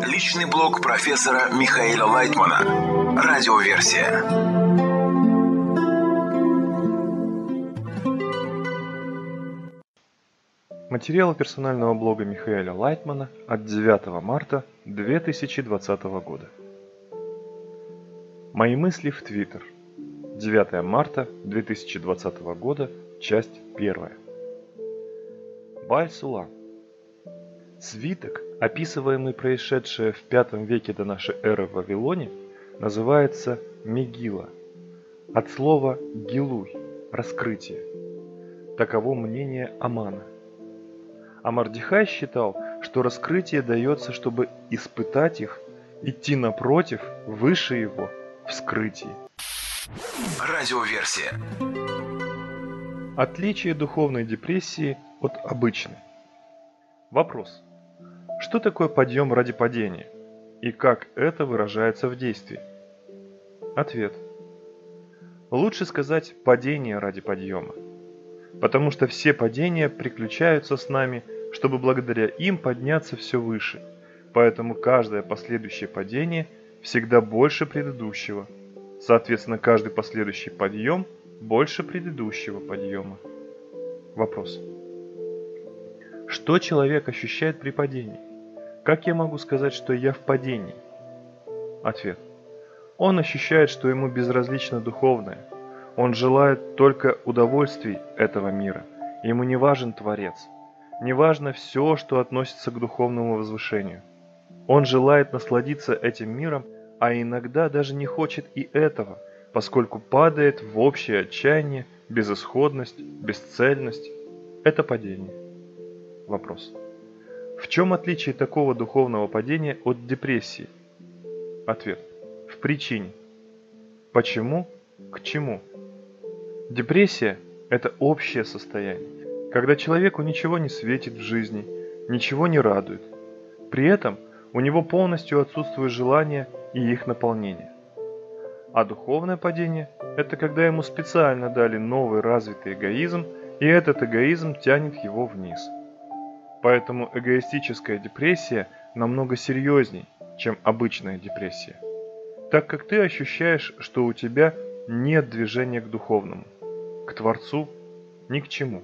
Личный блог профессора Михаила Лайтмана. Радиоверсия. Материалы персонального блога Михаила Лайтмана от 9 марта 2020 года. Мои мысли в Твиттер. 9 марта 2020 года, часть 1. Бааль-Сулам. Свиток, описываемый происшедшее в V веке до нашей эры в Вавилоне, называется Мегилла, от слова «гилуй» – «раскрытие». Таково мнение Амана. А Мордехай считал, что раскрытие дается, чтобы испытать их, идти напротив, выше его, в скрытии. Радиоверсия. Отличие духовной депрессии от обычной. Вопрос. Что такое подъем ради падения? И как это выражается в действии? Ответ. Лучше сказать падение ради подъема. Потому что все падения приключаются с нами, чтобы благодаря им подняться все выше. Поэтому каждое последующее падение всегда больше предыдущего. Соответственно, каждый последующий подъем больше предыдущего подъема. Вопрос. Что человек ощущает при падении? Как я могу сказать, что я в падении? Ответ. Он ощущает, что ему безразлично духовное. Он желает только удовольствий этого мира. Ему не важен Творец. Не важно все, что относится к духовному возвышению. Он желает насладиться этим миром, а иногда даже не хочет и этого, поскольку падает в общее отчаяние, безысходность, бесцельность. Это падение. Вопрос. В чем отличие такого духовного падения от депрессии? Ответ. В причине. Почему? К чему? Депрессия – это общее состояние, когда человеку ничего не светит в жизни, ничего не радует. При этом у него полностью отсутствует желание и их наполнение. А духовное падение – это когда ему специально дали новый развитый эгоизм, и этот эгоизм тянет его вниз. Поэтому эгоистическая депрессия намного серьезней, чем обычная депрессия, так как ты ощущаешь, что у тебя нет движения к духовному, к Творцу, ни к чему.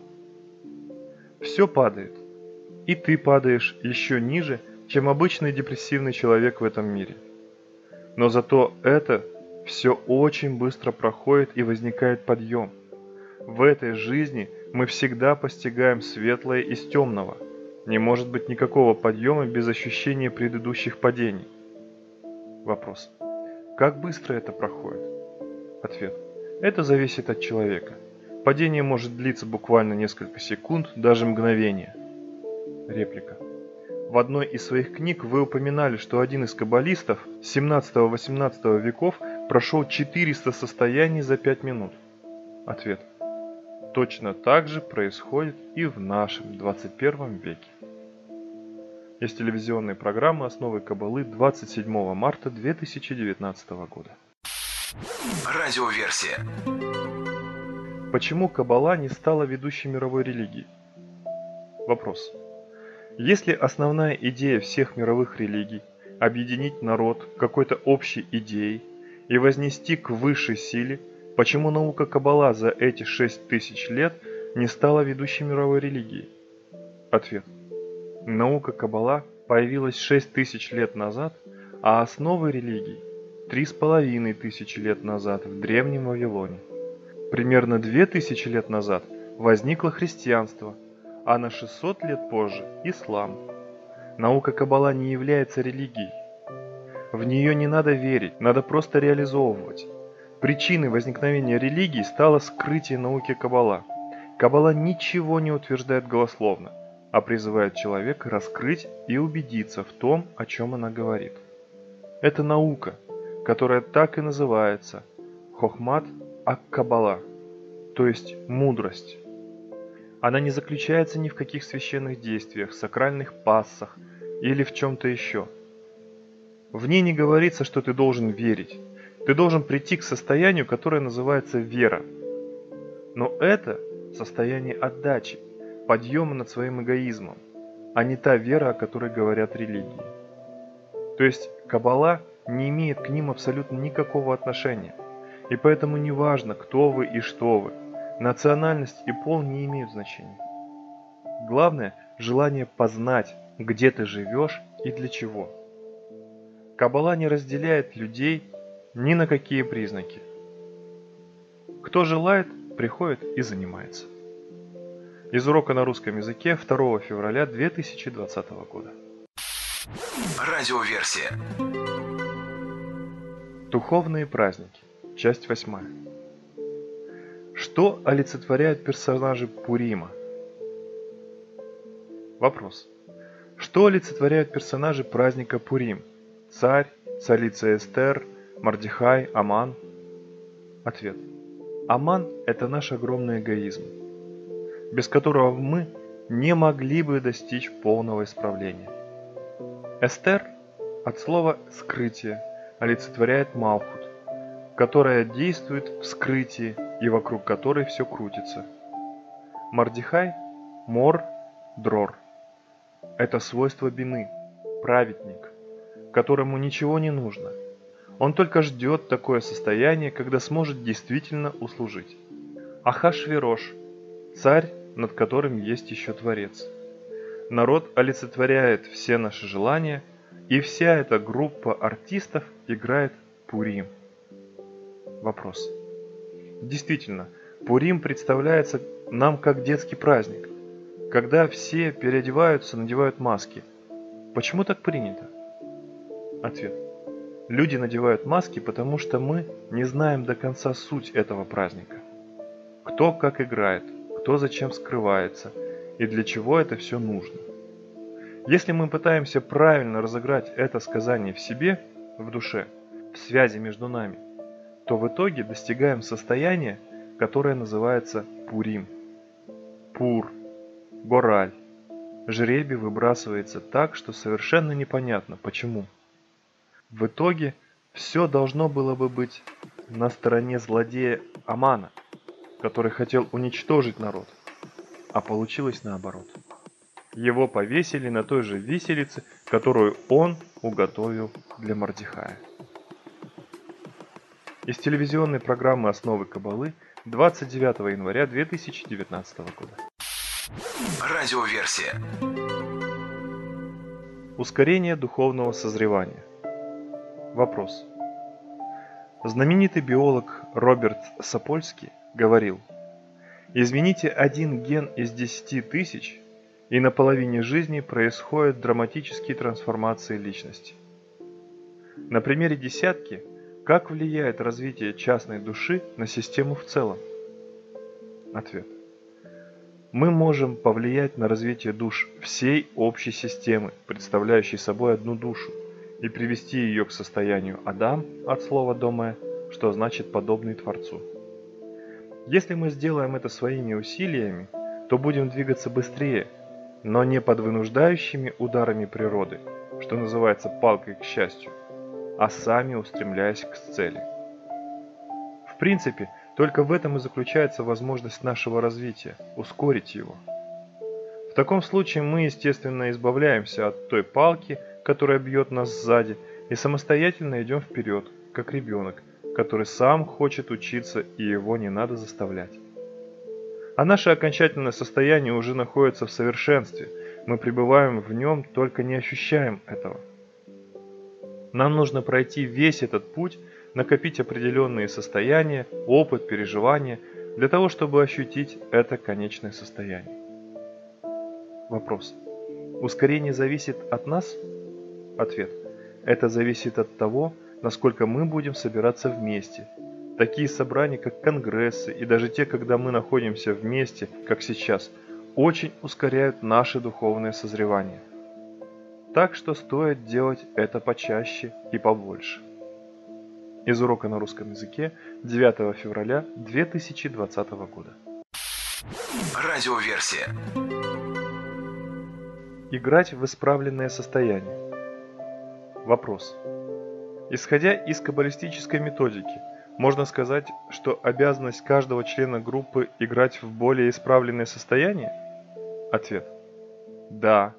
Все падает, и ты падаешь еще ниже, чем обычный депрессивный человек в этом мире. Но зато это все очень быстро проходит и возникает подъем. В этой жизни мы всегда постигаем светлое из темного. Не может быть никакого подъема без ощущения предыдущих падений. Вопрос. Как быстро это проходит? Ответ. Это зависит от человека. Падение может длиться буквально несколько секунд, даже мгновения. Реплика. В одной из своих книг вы упоминали, что один из каббалистов 17-18 веков прошел 400 состояний за 5 минут. Ответ. Точно так же происходит и в нашем 21 веке. Из телевизионной программы «Основы Каббалы» 27 марта 2019 года. Радиоверсия. Почему Каббала не стала ведущей мировой религией? Вопрос. Если основная идея всех мировых религий – объединить народ какой-то общей идеей и вознести к высшей силе, почему наука Каббала за эти 6000 лет не стала ведущей мировой религией? Ответ. Наука Каббала появилась 6000 лет назад, а основы религий – 3500 лет назад в Древнем Вавилоне. Примерно 2000 лет назад возникло христианство, а на 600 лет позже – ислам. Наука Каббала не является религией. В нее не надо верить, надо просто реализовывать. Причиной возникновения религии стало скрытие науки Каббала. Каббала ничего не утверждает голословно, а призывает человека раскрыть и убедиться в том, о чем она говорит. Это наука, которая так и называется Хохмат ак-Каббала, то есть мудрость. Она не заключается ни в каких священных действиях, сакральных пассах или в чем-то еще. В ней не говорится, что ты должен верить. Ты должен прийти к состоянию, которое называется вера. Но это состояние отдачи, подъема над своим эгоизмом, а не та вера, о которой говорят религии. То есть Каббала не имеет к ним абсолютно никакого отношения. И поэтому не важно, кто вы и что вы. Национальность и пол не имеют значения. Главное – желание познать, где ты живешь и для чего. Каббала не разделяет людей ни на какие признаки. Кто желает, приходит и занимается. Из урока на русском языке 2 февраля 2020 года. Радиоверсия. Духовные праздники. Часть 8. Что олицетворяют персонажи Пурима? Вопрос. Что олицетворяют персонажи праздника Пурим? Царь, царица Эстер, Мордехай, Аман? Ответ. Аман – это наш огромный эгоизм, без которого мы не могли бы достичь полного исправления. Эстер от слова «скрытие» олицетворяет Малхут, которая действует в скрытии и вокруг которой все крутится. Мордехай – Мор, Дрор. Это свойство Бины, праведник, которому ничего не нужно. Он только ждет такое состояние, когда сможет действительно услужить. Ахашвирош – царь, над которым есть еще Творец. Народ олицетворяет все наши желания, и вся эта группа артистов играет Пурим. Вопрос. Действительно, Пурим представляется нам как детский праздник, когда все переодеваются, надевают маски. Почему так принято? Ответ. Люди надевают маски, потому что мы не знаем до конца суть этого праздника. Кто как играет, кто зачем скрывается и для чего это все нужно. Если мы пытаемся правильно разыграть это сказание в себе, в душе, в связи между нами, то в итоге достигаем состояния, которое называется Пурим. Пур, Гораль. Жребий выбрасывается так, что совершенно непонятно, почему. В итоге все должно было бы быть на стороне злодея Амана, который хотел уничтожить народ, а получилось наоборот. Его повесили на той же виселице, которую он уготовил для Мордехая. Из телевизионной программы «Основы Каббалы» 29 января 2019 года. Радиоверсия. Ускорение духовного созревания. Вопрос. Знаменитый биолог Роберт Сапольский говорил: измените один ген из 10 тысяч, и на половине жизни происходят драматические трансформации личности. На примере десятки, как влияет развитие частной души на систему в целом? Ответ. Мы можем повлиять на развитие душ всей общей системы, представляющей собой одну душу, и привести ее к состоянию Адам от слова «доме», что значит «подобный Творцу». Если мы сделаем это своими усилиями, то будем двигаться быстрее, но не под вынуждающими ударами природы, что называется палкой к счастью, а сами устремляясь к цели. В принципе, только в этом и заключается возможность нашего развития – ускорить его. В таком случае мы, естественно, избавляемся от той палки, которая бьет нас сзади, и самостоятельно идем вперед, как ребенок, который сам хочет учиться, и его не надо заставлять. А наше окончательное состояние уже находится в совершенстве, мы пребываем в нем, только не ощущаем этого. Нам нужно пройти весь этот путь, накопить определенные состояния, опыт, переживания, для того, чтобы ощутить это конечное состояние. Вопрос. Ускорение зависит от нас? Ответ. Это зависит от того, насколько мы будем собираться вместе. Такие собрания, как конгрессы и даже те, когда мы находимся вместе, как сейчас, очень ускоряют наше духовное созревание. Так что стоит делать это почаще и побольше. Из урока на русском языке 9 февраля 2020 года. Радиоверсия. Играть в исправленное состояние. Вопрос. Исходя из каббалистической методики, можно сказать, что обязанность каждого члена группы играть в более исправленное состояние? Ответ. Да,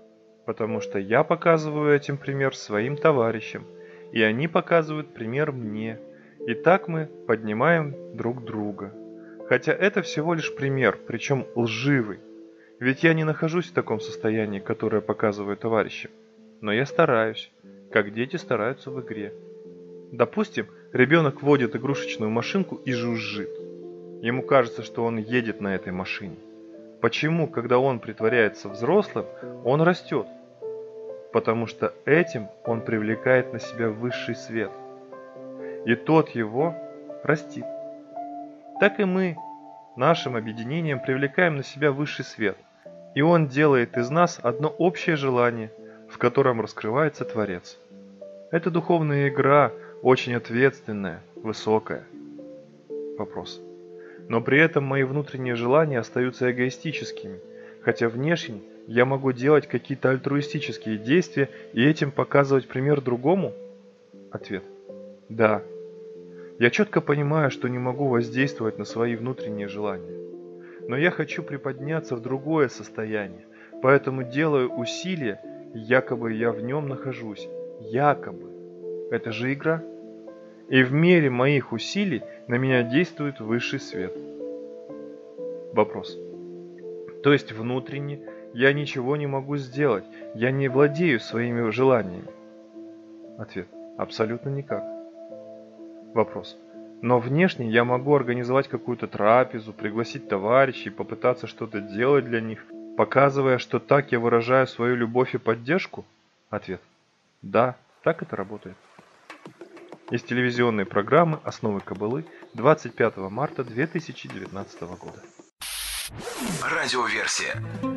потому что я показываю этим пример своим товарищам, и они показывают пример мне, и так мы поднимаем друг друга. Хотя это всего лишь пример, причем лживый, ведь я не нахожусь в таком состоянии, которое показываю товарищам, но я стараюсь, как дети стараются в игре. Допустим, ребенок водит игрушечную машинку и жужжит. Ему кажется, что он едет на этой машине. Почему, когда он притворяется взрослым, он растет? Потому что этим он привлекает на себя высший свет. И тот его растит. Так и мы нашим объединением привлекаем на себя высший свет. И он делает из нас одно общее желание, в котором раскрывается Творец. Это духовная игра, очень ответственная, высокая. Вопрос. Но при этом мои внутренние желания остаются эгоистическими, хотя внешне я могу делать какие-то альтруистические действия и этим показывать пример другому? Ответ. Да. Я четко понимаю, что не могу воздействовать на свои внутренние желания. Но я хочу приподняться в другое состояние, поэтому делаю усилия, якобы я в нем нахожусь. Якобы. Это же игра. И в мере моих усилий на меня действует высший свет. Вопрос. То есть внутренне я ничего не могу сделать, я не владею своими желаниями? Ответ. Абсолютно никак. Вопрос. Но внешне я могу организовать какую-то трапезу, пригласить товарищей, попытаться что-то делать для них, показывая, что так я выражаю свою любовь и поддержку? Ответ. Да, так это работает. Из телевизионной программы «Основы Кабалы» 25 марта 2019 года. Радиоверсия.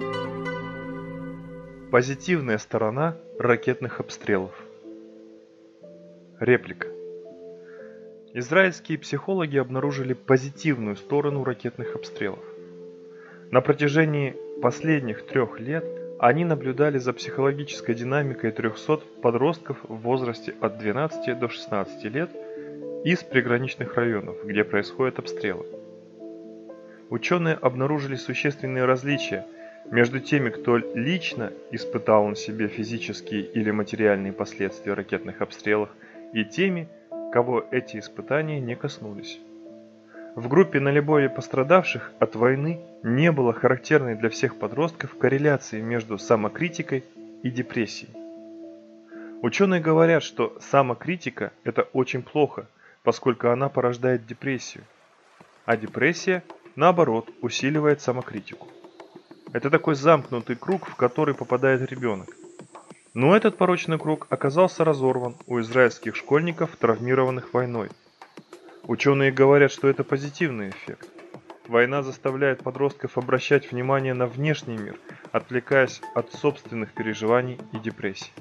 Позитивная сторона ракетных обстрелов. Реплика. Израильские психологи обнаружили позитивную сторону ракетных обстрелов. На протяжении последних 3 лет они наблюдали за психологической динамикой 300 подростков в возрасте от 12 до 16 лет из приграничных районов, где происходят обстрелы. Ученые обнаружили существенные различия между теми, кто лично испытал на себе физические или материальные последствия ракетных обстрелов, и теми, кого эти испытания не коснулись. В группе наиболее пострадавших от войны не было характерной для всех подростков корреляции между самокритикой и депрессией. Ученые говорят, что самокритика – это очень плохо, поскольку она порождает депрессию, а депрессия, наоборот, усиливает самокритику. Это такой замкнутый круг, в который попадает ребенок. Но этот порочный круг оказался разорван у израильских школьников, травмированных войной. Ученые говорят, что это позитивный эффект. Война заставляет подростков обращать внимание на внешний мир, отвлекаясь от собственных переживаний и депрессий.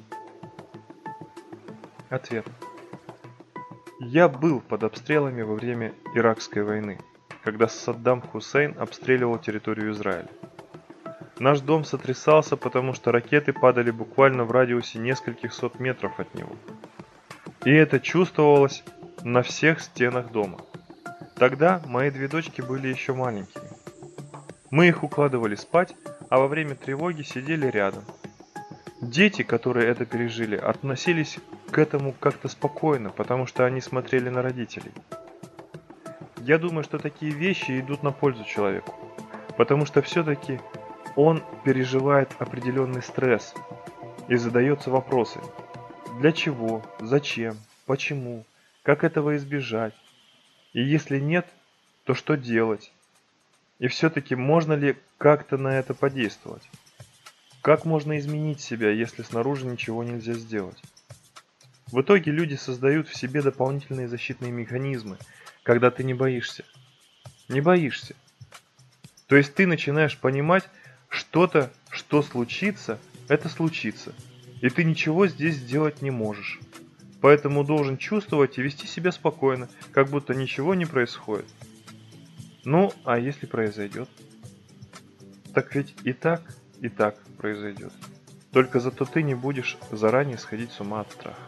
Ответ. Я был под обстрелами во время Иракской войны, когда Саддам Хусейн обстреливал территорию Израиля. Наш дом сотрясался, потому что ракеты падали буквально в радиусе нескольких сот метров от него. И это чувствовалось на всех стенах дома. Тогда мои 2 дочки были еще маленькими. Мы их укладывали спать, а во время тревоги сидели рядом. Дети, которые это пережили, относились к этому как-то спокойно, потому что они смотрели на родителей. Я думаю, что такие вещи идут на пользу человеку, потому что все-таки он переживает определенный стресс и задается вопросами: для чего, зачем, почему, как этого избежать, и если нет, то что делать, и все-таки можно ли как-то на это подействовать, как можно изменить себя, если снаружи ничего нельзя сделать. В итоге люди создают в себе дополнительные защитные механизмы, когда ты не боишься. Не боишься. То есть ты начинаешь понимать, что-то, что случится, это случится, и ты ничего здесь сделать не можешь. Поэтому должен чувствовать и вести себя спокойно, как будто ничего не происходит. Ну, а если произойдет? Так ведь и так произойдет. Только зато ты не будешь заранее сходить с ума от страха.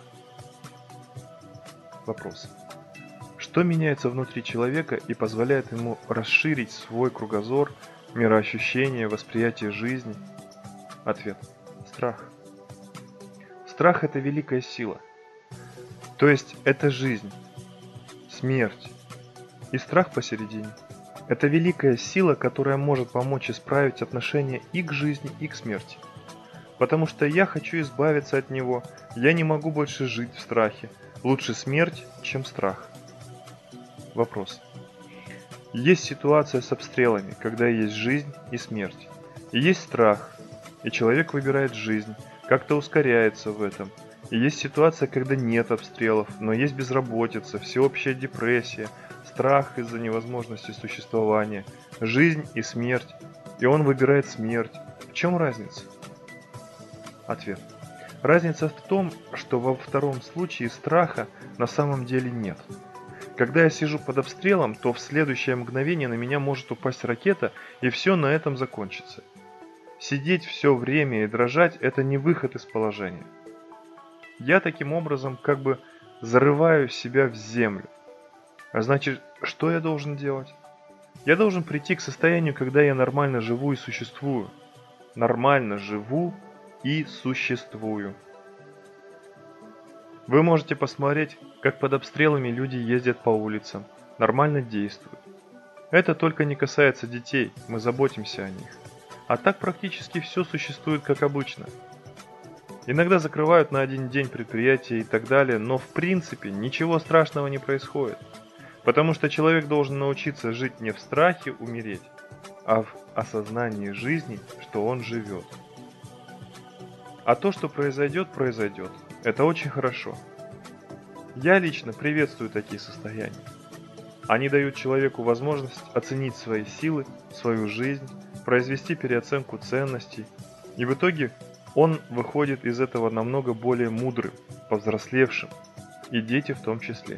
Вопрос. Что меняется внутри человека и позволяет ему расширить свой кругозор, мироощущение, восприятие жизни? Ответ. Страх. Страх – это великая сила. То есть это жизнь, смерть и страх посередине. Это великая сила, которая может помочь исправить отношение и к жизни, и к смерти. Потому что я хочу избавиться от него, я не могу больше жить в страхе. Лучше смерть, чем страх. Вопрос. Есть ситуация с обстрелами, когда есть жизнь и смерть. И есть страх, и человек выбирает жизнь, как-то ускоряется в этом. И есть ситуация, когда нет обстрелов, но есть безработица, всеобщая депрессия, страх из-за невозможности существования, жизнь и смерть, и он выбирает смерть. В чем разница? Ответ. Разница в том, что во втором случае страха на самом деле нет. Когда я сижу под обстрелом, то в следующее мгновение на меня может упасть ракета, и все на этом закончится. Сидеть все время и дрожать – это не выход из положения. Я таким образом как бы зарываю себя в землю. А значит, что я должен делать? Я должен прийти к состоянию, когда я нормально живу и существую. Нормально живу и существую. Вы можете посмотреть, как под обстрелами люди ездят по улицам, нормально действуют. Это только не касается детей, мы заботимся о них. А так практически все существует как обычно. Иногда закрывают на один день предприятия и так далее, но в принципе ничего страшного не происходит. Потому что человек должен научиться жить не в страхе умереть, а в осознании жизни, что он живет. А то, что произойдет, произойдет. Это очень хорошо. Я лично приветствую такие состояния. Они дают человеку возможность оценить свои силы, свою жизнь, произвести переоценку ценностей, и в итоге он выходит из этого намного более мудрым, повзрослевшим, и дети в том числе.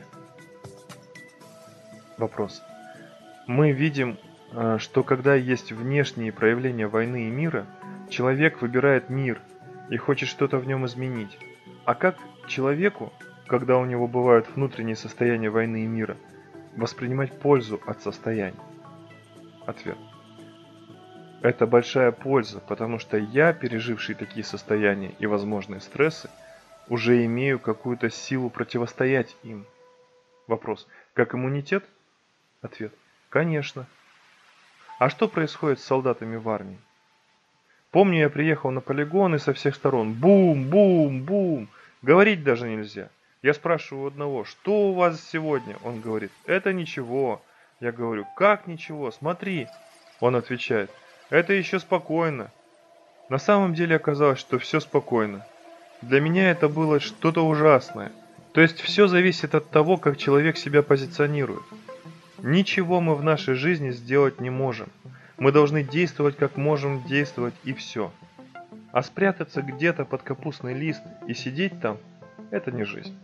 Вопрос. Мы видим, что когда есть внешние проявления войны и мира, человек выбирает мир и хочет что-то в нем изменить. А как человеку, когда у него бывают внутренние состояния войны и мира, воспринимать пользу от состояний? Ответ. Это большая польза, потому что я, переживший такие состояния и возможные стрессы, уже имею какую-то силу противостоять им. Вопрос. Как иммунитет? Ответ. Конечно. А что происходит с солдатами в армии? Помню, я приехал на полигон и со всех сторон бум, бум, бум. Говорить даже нельзя. Я спрашиваю у одного, что у вас сегодня? Он говорит, это ничего. Я говорю, как ничего? Смотри. Он отвечает, это еще спокойно. На самом деле оказалось, что все спокойно. Для меня это было что-то ужасное. То есть все зависит от того, как человек себя позиционирует. Ничего мы в нашей жизни сделать не можем. Мы должны действовать, как можем действовать, и все. А спрятаться где-то под капустный лист и сидеть там – это не жизнь.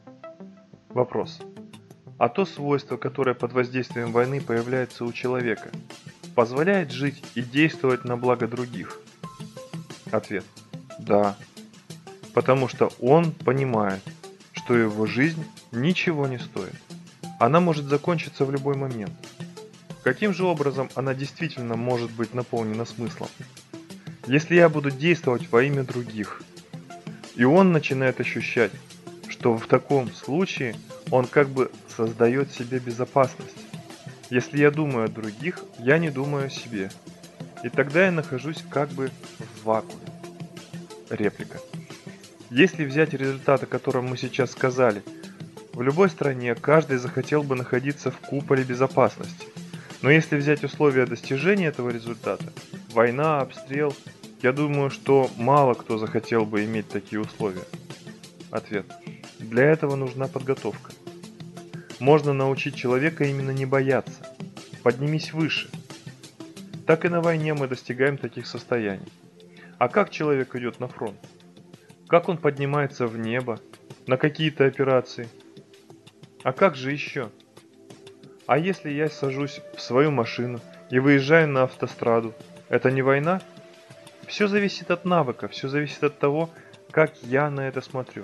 Вопрос. А то свойство, которое под воздействием войны появляется у человека, позволяет жить и действовать на благо других? Ответ. Да. Потому что он понимает, что его жизнь ничего не стоит. Она может закончиться в любой момент. Каким же образом она действительно может быть наполнена смыслом? Если я буду действовать во имя других, и он начинает ощущать, что в таком случае он как бы создает себе безопасность. Если я думаю о других, я не думаю о себе. И тогда я нахожусь как бы в вакууме. Реплика. Если взять результат, о котором мы сейчас сказали, в любой стране каждый захотел бы находиться в куполе безопасности. Но если взять условия достижения этого результата, война, обстрел, я думаю, что мало кто захотел бы иметь такие условия. Ответ. Для этого нужна подготовка. Можно научить человека именно не бояться. Поднимись выше. Так и на войне мы достигаем таких состояний. А как человек идет на фронт? Как он поднимается в небо, на какие-то операции? А как же еще? А если я сажусь в свою машину и выезжаю на автостраду, это не война? Все зависит от навыка, все зависит от того, как я на это смотрю.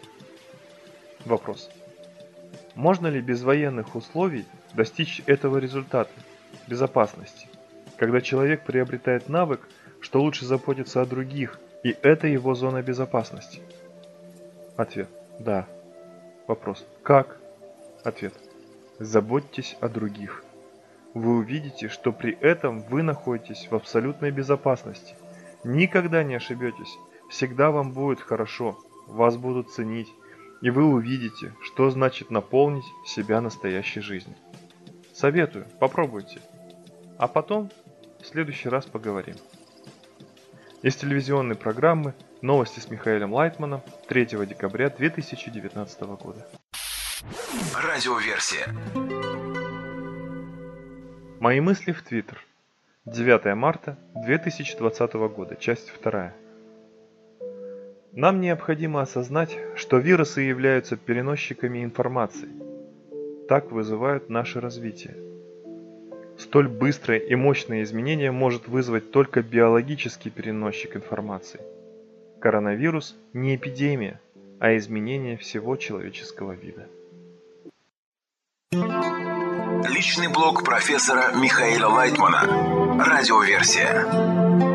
Вопрос. Можно ли без военных условий достичь этого результата, безопасности, когда человек приобретает навык, что лучше заботиться о других, и это его зона безопасности? Ответ. Да. Вопрос. Как? Ответ. Заботьтесь о других. Вы увидите, что при этом вы находитесь в абсолютной безопасности. Никогда не ошибетесь. Всегда вам будет хорошо. Вас будут ценить. И вы увидите, что значит наполнить себя настоящей жизнью. Советую, попробуйте. А потом в следующий раз поговорим. Из телевизионной программы «Новости с Михаилом Лайтманом» 3 декабря 2019 года. Радиоверсия. Мои мысли в Твиттер. 9 марта 2020 года, часть 2. Нам необходимо осознать, что вирусы являются переносчиками информации. Так вызывают наше развитие. Столь быстрое и мощное изменение может вызвать только биологический переносчик информации. Коронавирус не эпидемия, а изменение всего человеческого вида. Личный блог профессора Михаила Лайтмана. Радиоверсия.